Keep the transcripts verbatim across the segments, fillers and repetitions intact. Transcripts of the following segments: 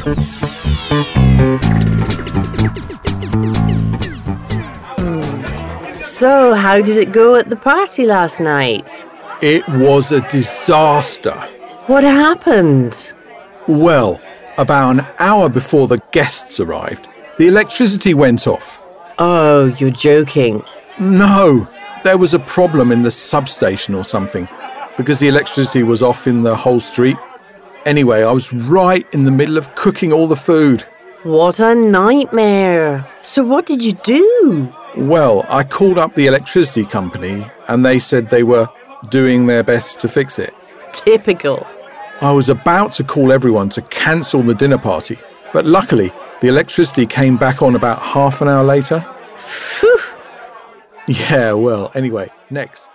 So, how did it go at the party last night? It was a disaster. What happened? Well, about an hour before the guests arrived, the electricity went off. Oh, you're joking. No, there was a problem in the substation or something, because the electricity was off in the whole street. Anyway, I was right in the middle of cooking all the food. What a nightmare. So what did you do? Well, I called up the electricity company and they said they were doing their best to fix it. Typical. I was about to call everyone to cancel the dinner party, but luckily the electricity came back on about half an hour later. Phew. Yeah, well, anyway, next.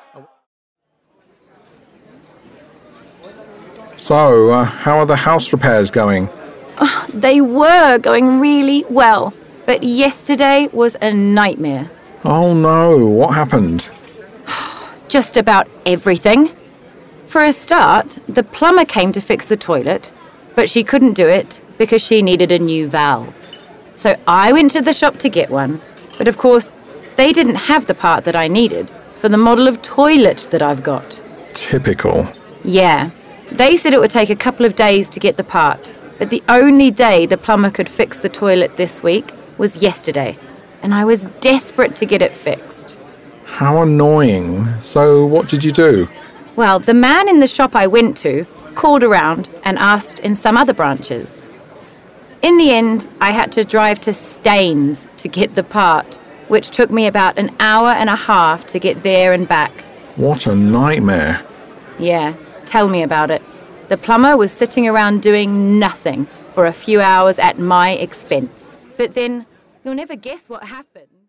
So, uh, how are the house repairs going? Oh, they were going really well, but yesterday was a nightmare. Oh no, what happened? Just about everything. For a start, the plumber came to fix the toilet, but she couldn't do it because she needed a new valve. So I went to the shop to get one, but of course, they didn't have the part that I needed for the model of toilet that I've got. Typical. Yeah, they said it would take a couple of days to get the part, but the only day the plumber could fix the toilet this week was yesterday, and I was desperate to get it fixed. How annoying. So what did you do? Well, the man in the shop I went to called around and asked in some other branches. In the end, I had to drive to Staines to get the part, which took me about an hour and a half to get there and back. What a nightmare. Yeah, tell me about it. The plumber was sitting around doing nothing for a few hours at my expense. But then, you'll never guess what happened.